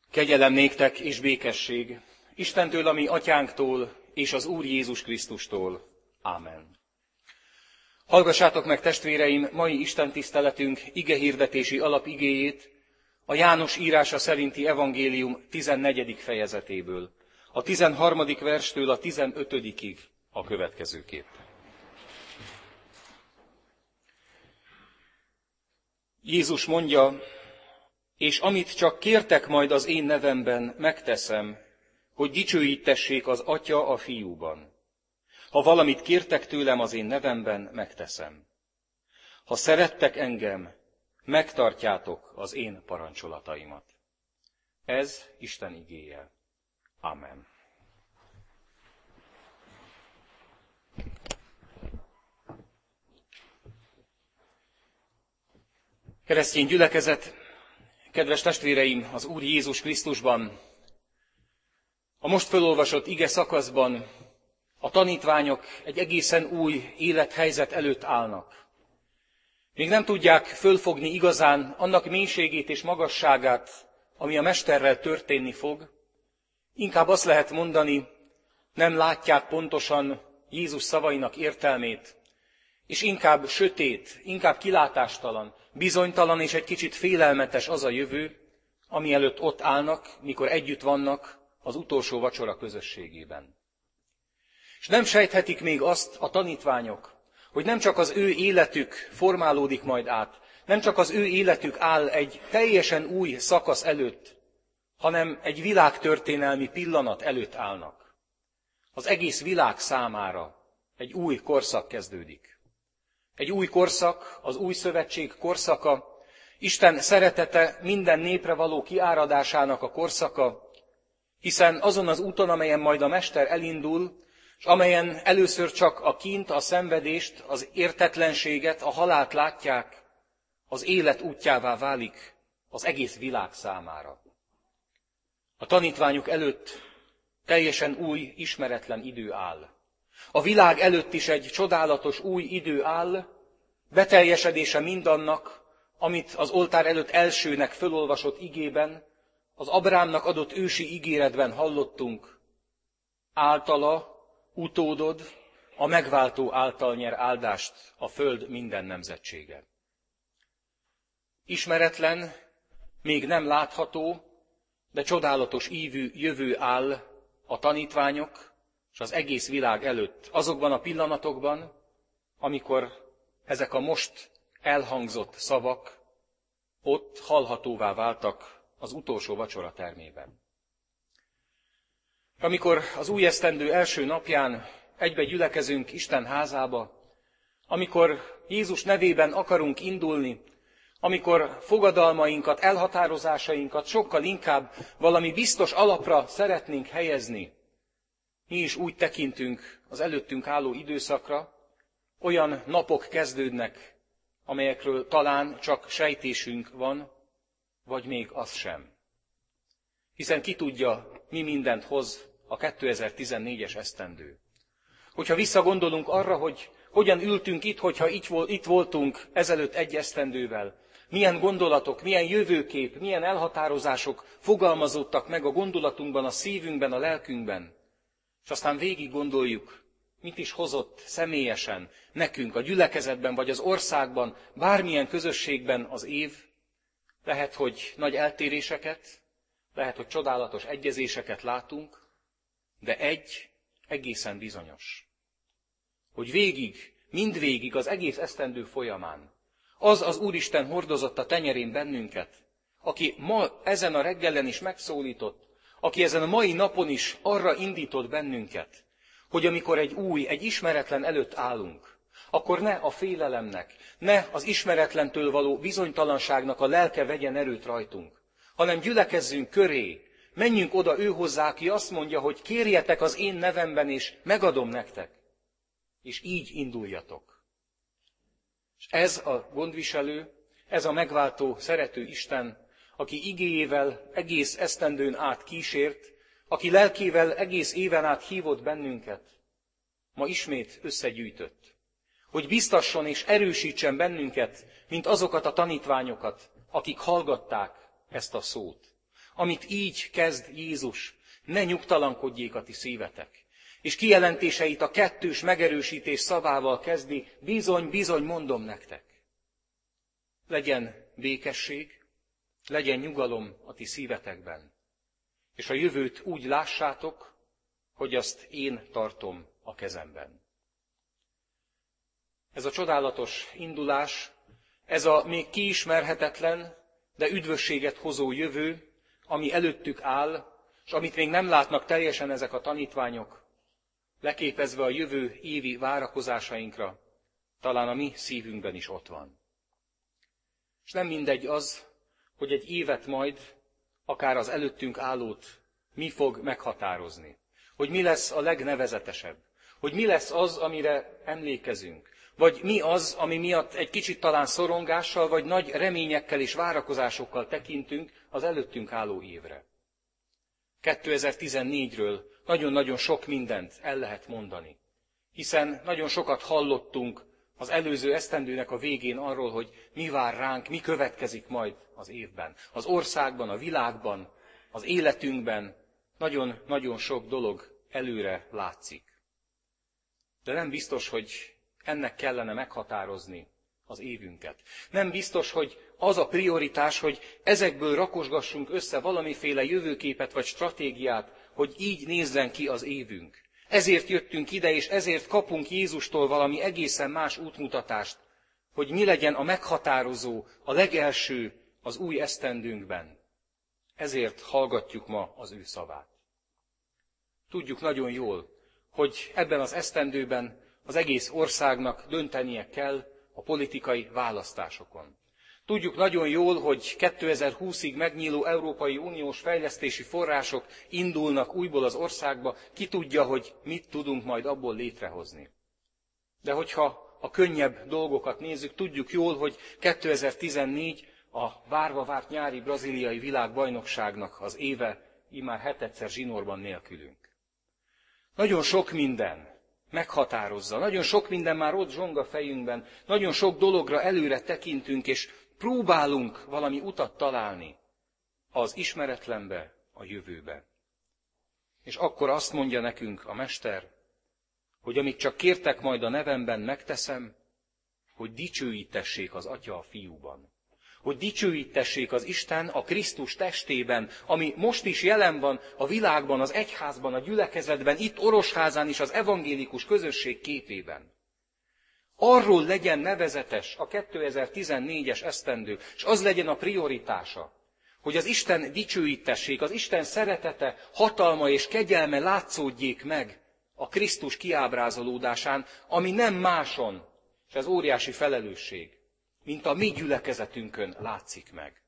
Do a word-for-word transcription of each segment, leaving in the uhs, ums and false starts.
Kegyelem néktek és békesség Istentől, a mi atyánktól, és az Úr Jézus Krisztustól. Ámen. Hallgassátok meg, testvéreim, mai istentiszteletünk igehirdetési alapigéjét a János írása szerinti evangélium tizennegyedik fejezetéből, a tizenharmadik verstől a tizenötödikig a következőképp. Jézus mondja: és amit csak kértek majd az én nevemben, megteszem, hogy dicsőítessék az Atya a Fiúban. Ha valamit kértek tőlem az én nevemben, megteszem. Ha szerettek engem, megtartjátok az én parancsolataimat. Ez Isten igéje. Amen. Keresztény gyülekezet, kedves testvéreim az Úr Jézus Krisztusban, a most felolvasott ige szakaszban a tanítványok egy egészen új élethelyzet előtt állnak. Még nem tudják fölfogni igazán annak mélységét és magasságát, ami a Mesterrel történni fog. Inkább azt lehet mondani, nem látják pontosan Jézus szavainak értelmét, és inkább sötét, inkább kilátástalan, bizonytalan és egy kicsit félelmetes az a jövő, ami előtt ott állnak, mikor együtt vannak az utolsó vacsora közösségében. És nem sejthetik még azt a tanítványok, hogy nem csak az ő életük formálódik majd át, nem csak az ő életük áll egy teljesen új szakasz előtt, hanem egy világtörténelmi pillanat előtt állnak. Az egész világ számára egy új korszak kezdődik. Egy új korszak, az új szövetség korszaka, Isten szeretete minden népre való kiáradásának a korszaka, hiszen azon az úton, amelyen majd a Mester elindul, és amelyen először csak a kínt, a szenvedést, az értetlenséget, a halált látják, az élet útjává válik az egész világ számára. A tanítványok előtt teljesen új, ismeretlen idő áll. A világ előtt is egy csodálatos új idő áll, beteljesedése mindannak, amit az oltár előtt elsőnek fölolvasott igében, az Abrahámnak adott ősi ígéretben hallottunk. Általa, utódod, a megváltó által nyer áldást a föld minden nemzetsége. Ismeretlen, még nem látható, de csodálatos ívű jövő áll a tanítványok és az egész világ előtt, azokban a pillanatokban, amikor ezek a most elhangzott szavak ott hallhatóvá váltak az utolsó vacsora termében. Amikor az új esztendő első napján egybe gyülekezünk Isten házába, amikor Jézus nevében akarunk indulni, amikor fogadalmainkat, elhatározásainkat sokkal inkább valami biztos alapra szeretnénk helyezni, mi is úgy tekintünk az előttünk álló időszakra, olyan napok kezdődnek, amelyekről talán csak sejtésünk van, vagy még az sem. Hiszen ki tudja, mi mindent hoz a kétezer-tizennégyes esztendő. Hogyha visszagondolunk arra, hogy hogyan ültünk itt, hogyha itt voltunk ezelőtt egy esztendővel, milyen gondolatok, milyen jövőkép, milyen elhatározások fogalmazódtak meg a gondolatunkban, a szívünkben, a lelkünkben, és aztán végig gondoljuk, mit is hozott személyesen nekünk a gyülekezetben, vagy az országban, bármilyen közösségben az év, lehet, hogy nagy eltéréseket, lehet, hogy csodálatos egyezéseket látunk, de egy egészen bizonyos, hogy végig, mindvégig az egész esztendő folyamán az az Úristen hordozott a tenyerén bennünket, aki ma ezen a reggelen is megszólított, aki ezen a mai napon is arra indított bennünket, hogy amikor egy új, egy ismeretlen előtt állunk, akkor ne a félelemnek, ne az ismeretlentől való bizonytalanságnak a lelke vegyen erőt rajtunk, hanem gyülekezzünk köré, menjünk oda ő hozzá, aki azt mondja, hogy kérjetek az én nevemben, és megadom nektek. És így induljatok. És ez a gondviselő, ez a megváltó, szerető Isten, aki igéjével egész esztendőn át kísért, aki lelkével egész éven át hívott bennünket, ma ismét összegyűjtött, hogy biztasson és erősítsen bennünket, mint azokat a tanítványokat, akik hallgatták ezt a szót. amit így kezd Jézus, ne nyugtalankodjék a ti szívetek. És kijelentéseit a kettős megerősítés szavával kezdi, bizony, bizony mondom nektek. Legyen békesség, legyen nyugalom a ti szívetekben, és a jövőt úgy lássátok, hogy azt én tartom a kezemben. Ez a csodálatos indulás, ez a még kiismerhetetlen, de üdvösséget hozó jövő, ami előttük áll, és amit még nem látnak teljesen ezek a tanítványok, leképezve a jövő évi várakozásainkra, talán a mi szívünkben is ott van. És nem mindegy az, hogy egy évet majd, akár az előttünk állót, mi fog meghatározni. Hogy mi lesz a legnevezetesebb. Hogy mi lesz az, amire emlékezünk. Vagy mi az, ami miatt egy kicsit talán szorongással, vagy nagy reményekkel és várakozásokkal tekintünk az előttünk álló évre. kétezer-tizennégyről nagyon-nagyon sok mindent el lehet mondani. Hiszen nagyon sokat hallottunk az előző esztendőnek a végén arról, hogy mi vár ránk, mi következik majd az évben. Az országban, a világban, az életünkben nagyon-nagyon sok dolog előre látszik. De nem biztos, hogy ennek kellene meghatározni az évünket. Nem biztos, hogy az a prioritás, hogy ezekből rakosgassunk össze valamiféle jövőképet vagy stratégiát, hogy így nézzen ki az évünk. Ezért jöttünk ide, és ezért kapunk Jézustól valami egészen más útmutatást, hogy mi legyen a meghatározó, a legelső az új esztendőnkben. Ezért hallgatjuk ma az ő szavát. Tudjuk nagyon jól, hogy ebben az esztendőben az egész országnak döntenie kell a politikai választásokon. Tudjuk nagyon jól, hogy kétezer-húszig megnyíló Európai Uniós fejlesztési források indulnak újból az országba, ki tudja, hogy mit tudunk majd abból létrehozni. De hogyha a könnyebb dolgokat nézzük, tudjuk jól, hogy kétezer-tizennégy a várva várt nyári brazíliai világbajnokságnak az éve, immár hetedszer zsinórban nélkülünk. Nagyon sok minden meghatározza, nagyon sok minden már ott zsong a fejünkben, nagyon sok dologra előre tekintünk, és próbálunk valami utat találni az ismeretlenbe, a jövőbe. És akkor azt mondja nekünk a Mester, hogy amíg csak kértek majd a nevemben, megteszem, hogy dicsőítessék az Atya a Fiúban. Hogy dicsőítessék az Isten a Krisztus testében, ami most is jelen van a világban, az egyházban, a gyülekezetben, itt Orosházán is az evangélikus közösség képében. Arról legyen nevezetes a kétezer-tizennégyes esztendő, és az legyen a prioritása, hogy az Isten dicsőítessék, az Isten szeretete, hatalma és kegyelme látszódjék meg a Krisztus kiábrázolódásán, ami nem máson, és ez óriási felelősség, mint a mi gyülekezetünkön látszik meg.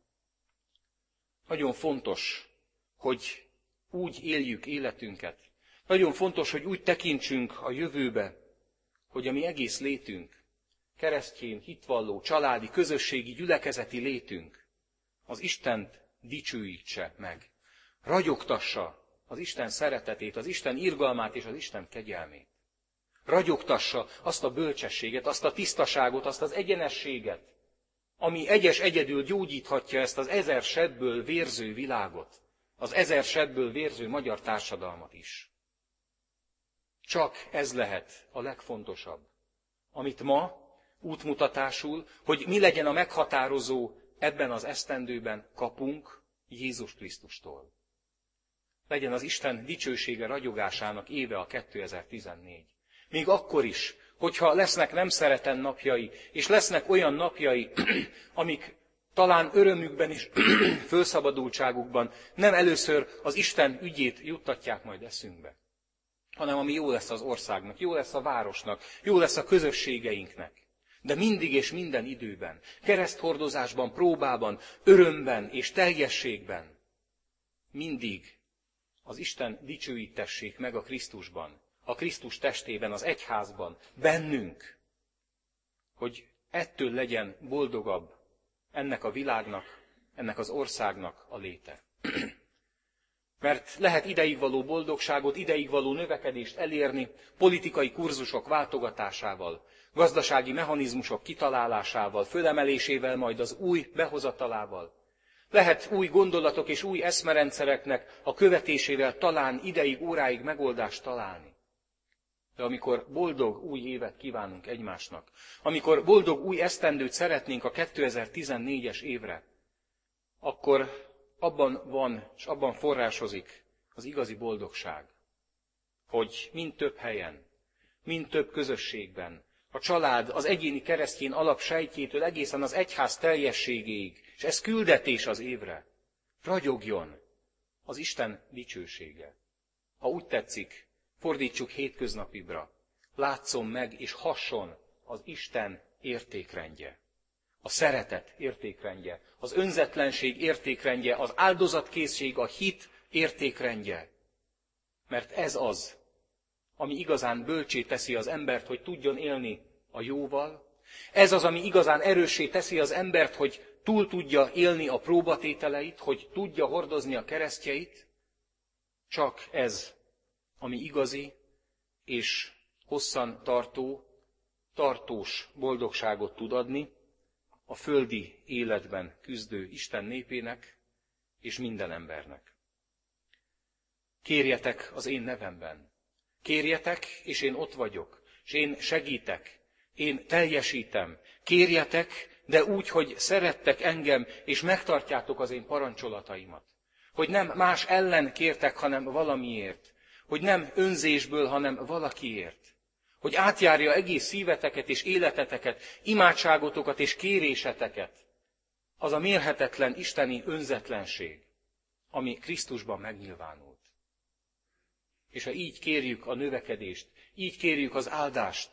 Nagyon fontos, hogy úgy éljük életünket. Nagyon fontos, hogy úgy tekintsünk a jövőbe, hogy a mi egész létünk, keresztjén, hitvalló, családi, közösségi, gyülekezeti létünk az Istent dicsőítse meg. Ragyogtassa az Isten szeretetét, az Isten irgalmát és az Isten kegyelmét. Ragyogtassa azt a bölcsességet, azt a tisztaságot, azt az egyenességet, ami egyes egyedül gyógyíthatja ezt az ezer sebből vérző világot, az ezer sebből vérző magyar társadalmat is. Csak ez lehet a legfontosabb, amit ma útmutatásul, hogy mi legyen a meghatározó ebben az esztendőben kapunk Jézus Krisztustól. Legyen az Isten dicsősége ragyogásának éve a kétezer-tizennégy. Még akkor is, hogyha lesznek nem szereten napjai, és lesznek olyan napjai, amik talán örömükben és fölszabadultságukban nem először az Isten ügyét juttatják majd eszünkbe, hanem ami jó lesz az országnak, jó lesz a városnak, jó lesz a közösségeinknek. De mindig és minden időben, kereszthordozásban, próbában, örömben és teljességben, mindig az Isten dicsőítessék meg a Krisztusban, a Krisztus testében, az egyházban, bennünk, hogy ettől legyen boldogabb ennek a világnak, ennek az országnak a léte. Mert lehet ideig való boldogságot, ideig való növekedést elérni politikai kurzusok váltogatásával, gazdasági mechanizmusok kitalálásával, fölemelésével, majd az új behozatalával. Lehet új gondolatok és új eszmerendszereknek a követésével talán ideig, óráig megoldást találni. De amikor boldog új évet kívánunk egymásnak, amikor boldog új esztendőt szeretnénk a kétezer-tizennégyes évre, akkor abban van, és abban forrásozik az igazi boldogság, hogy mind több helyen, mind több közösségben, a család az egyéni keresztény alapsejtjétől egészen az egyház teljességéig, és ez küldetés az évre, ragyogjon az Isten dicsősége. Ha úgy tetszik, fordítsuk hétköznapibra, látszon meg és hasson az Isten értékrendje, a szeretet értékrendje, az önzetlenség értékrendje, az áldozatkészség, a hit értékrendje. Mert ez az, ami igazán bölcsé teszi az embert, hogy tudjon élni a jóval. Ez az, ami igazán erőssé teszi az embert, hogy túl tudja élni a próbatételeit, hogy tudja hordozni a keresztjeit. Csak ez, ami igazi és hosszan tartó, tartós boldogságot tud adni a földi életben küzdő Isten népének és minden embernek. Kérjetek az én nevemben. Kérjetek, és én ott vagyok, és én segítek, én teljesítem. Kérjetek, de úgy, hogy szerettek engem, és megtartjátok az én parancsolataimat. Hogy nem más ellen kértek, hanem valamiért. Hogy nem önzésből, hanem valakiért. Hogy átjárja egész szíveteket és életeteket, imádságotokat és kéréseteket. Az a mérhetetlen isteni önzetlenség, ami Krisztusban megnyilvánult. És ha így kérjük a növekedést, így kérjük az áldást,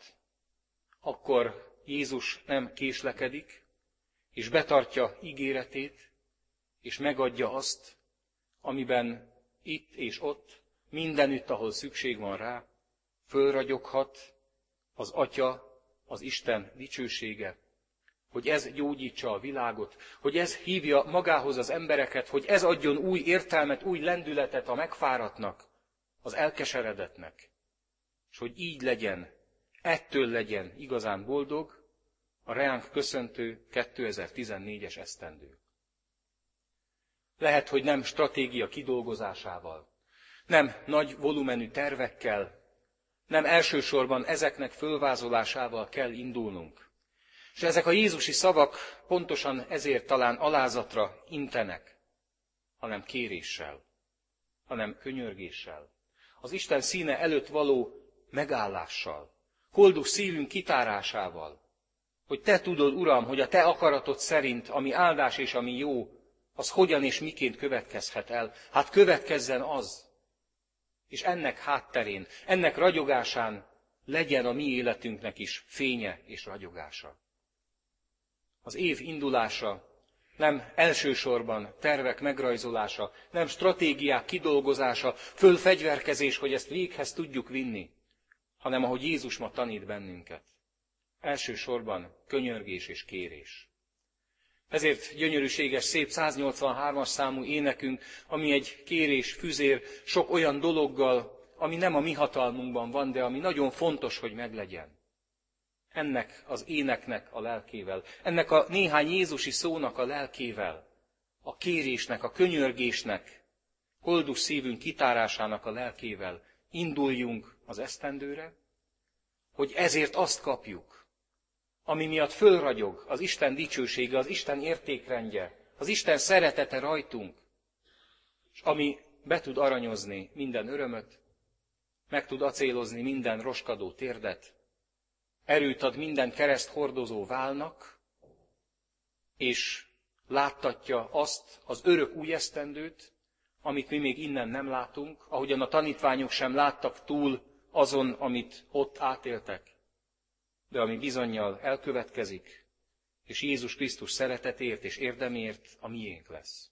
akkor Jézus nem késlekedik, és betartja ígéretét, és megadja azt, amiben itt és ott, mindenütt, ahol szükség van rá, fölragyoghat az Atya, az Isten dicsősége, hogy ez gyógyítsa a világot, hogy ez hívja magához az embereket, hogy ez adjon új értelmet, új lendületet a megfáradtnak, az elkeseredetnek, és hogy így legyen, ettől legyen igazán boldog a reánk köszöntő kétezer-tizennégyes esztendő. Lehet, hogy nem stratégia kidolgozásával, nem nagy volumenű tervekkel, nem elsősorban ezeknek fölvázolásával kell indulnunk. És ezek a jézusi szavak pontosan ezért talán alázatra intenek, hanem kéréssel, hanem könyörgéssel. Az Isten színe előtt való megállással, koldus szívünk kitárásával, hogy te tudod, Uram, hogy a te akaratod szerint, ami áldás és ami jó, az hogyan és miként következhet el. Hát következzen az. És ennek hátterén, ennek ragyogásán legyen a mi életünknek is fénye és ragyogása. Az év indulása nem elsősorban tervek megrajzolása, nem stratégiák kidolgozása, fölfegyverkezés, hogy ezt véghez tudjuk vinni, hanem ahogy Jézus ma tanít bennünket. Elsősorban könyörgés és kérés. Ezért gyönyörűséges, szép száznyolcvanhármas számú énekünk, ami egy kérés füzér sok olyan dologgal, ami nem a mi hatalmunkban van, de ami nagyon fontos, hogy meglegyen. Ennek az éneknek a lelkével, ennek a néhány jézusi szónak a lelkével, a kérésnek, a könyörgésnek, koldus szívünk kitárásának a lelkével induljunk az esztendőre, hogy ezért azt kapjuk, ami miatt fölragyog az Isten dicsősége, az Isten értékrendje, az Isten szeretete rajtunk, és ami be tud aranyozni minden örömöt, meg tud acélozni minden roskadó térdet, erőt ad minden kereszt hordozó válnak, és láttatja azt az örök új esztendőt, amit mi még innen nem látunk, ahogyan a tanítványok sem láttak túl azon, amit ott átéltek, de ami bizonnyal elkövetkezik, és Jézus Krisztus szeretetért és érdemért a miénk lesz.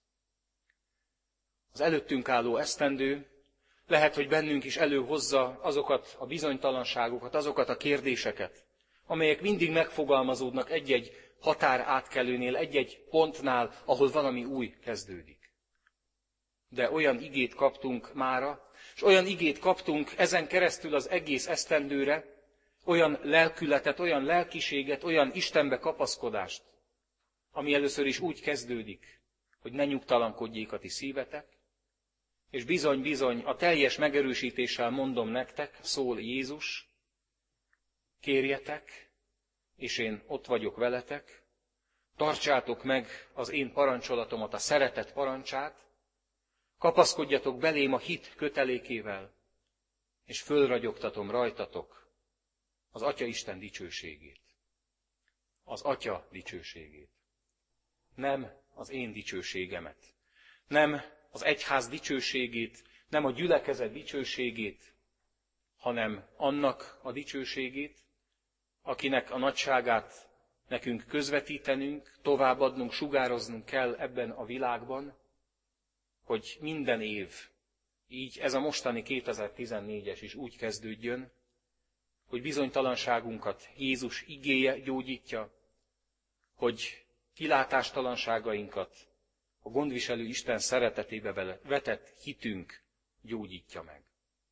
Az előttünk álló esztendő lehet, hogy bennünk is előhozza azokat a bizonytalanságokat, azokat a kérdéseket, amelyek mindig megfogalmazódnak egy-egy határ átkelőnél, egy-egy pontnál, ahol valami új kezdődik. De olyan igét kaptunk mára, és olyan igét kaptunk ezen keresztül az egész esztendőre, olyan lelkületet, olyan lelkiséget, olyan Istenbe kapaszkodást, ami először is úgy kezdődik, hogy ne nyugtalankodjék a ti szívetek, és bizony-bizony a teljes megerősítéssel mondom nektek, szól Jézus, kérjetek, és én ott vagyok veletek, tartsátok meg az én parancsolatomat, a szeretet parancsát, kapaszkodjatok belém a hit kötelékével, és fölragyogtatom rajtatok az Atya Isten dicsőségét. Az Atya dicsőségét. Nem az én dicsőségemet. Nem az egyház dicsőségét, nem a gyülekezet dicsőségét, hanem annak a dicsőségét, akinek a nagyságát nekünk közvetítenünk, továbbadnunk, sugároznunk kell ebben a világban, hogy minden év, így ez a mostani kétezer-tizennégyes is úgy kezdődjön, hogy bizonytalanságunkat Jézus igéje gyógyítja, hogy kilátástalanságainkat a gondviselő Isten szeretetébe vetett hitünk gyógyítja meg.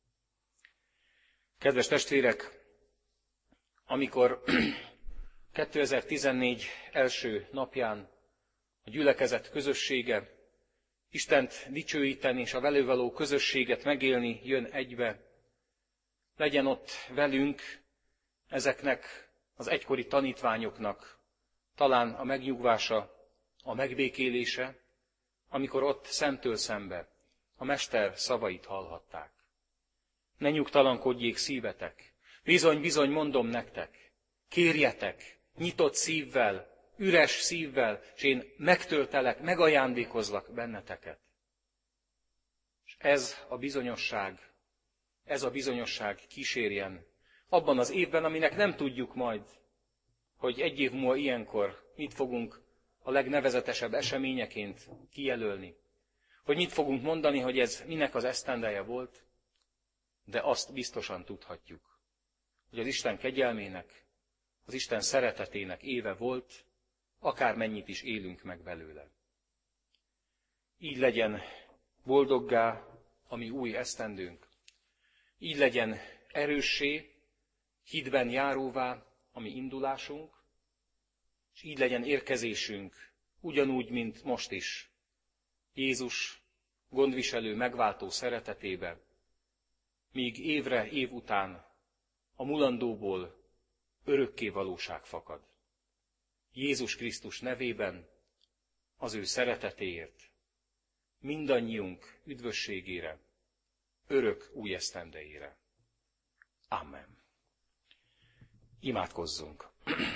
Kedves testvérek, amikor kétezer-tizennégy első napján a gyülekezet közössége Istent dicsőíteni és a vele való közösséget megélni jön egybe, legyen ott velünk ezeknek az egykori tanítványoknak talán a megnyugvása, a megbékélése, amikor ott szemtől szembe a Mester szavait hallhatták. Ne nyugtalankodjék szívetek, bizony-bizony mondom nektek, kérjetek, nyitott szívvel, üres szívvel, és én megtöltelek, megajándékozlak benneteket. És ez a bizonyosság, ez a bizonyosság kísérjen abban az évben, aminek nem tudjuk majd, hogy egy év múlva ilyenkor mit fogunk a legnevezetesebb eseményeként kijelölni, hogy mit fogunk mondani, hogy ez minek az esztendeje volt, de azt biztosan tudhatjuk, hogy az Isten kegyelmének, az Isten szeretetének éve volt, akármennyit is élünk meg belőle. Így legyen boldoggá a mi új esztendőnk, így legyen erőssé, hitben járóvá a mi indulásunk, és így legyen érkezésünk, ugyanúgy, mint most is, Jézus gondviselő, megváltó szeretetébe, míg évre, év után a mulandóból örökké valóság fakad. Jézus Krisztus nevében, az ő szeretetéért, mindannyiunk üdvösségére, örök új esztendeire. Amen. Imádkozzunk.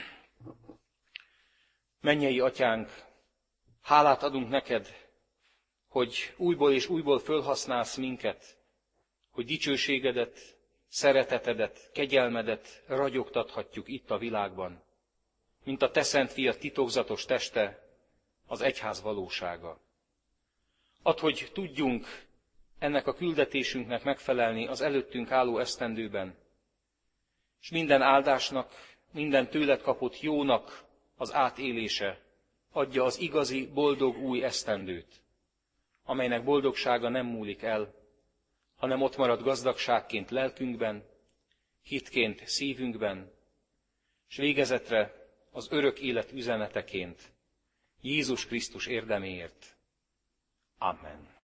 Mennyei Atyánk, hálát adunk neked, hogy újból és újból fölhasználsz minket, hogy dicsőségedet, szeretetedet, kegyelmedet ragyogtathatjuk itt a világban, mint a te szent fiad titokzatos teste, az egyház valósága. Add, hogy tudjunk ennek a küldetésünknek megfelelni az előttünk álló esztendőben, és minden áldásnak, minden tőled kapott jónak az átélése adja az igazi, boldog új esztendőt, amelynek boldogsága nem múlik el, hanem ott marad gazdagságként lelkünkben, hitként szívünkben, és végezetre az örök élet üzeneteként, Jézus Krisztus érdeméért. Amen.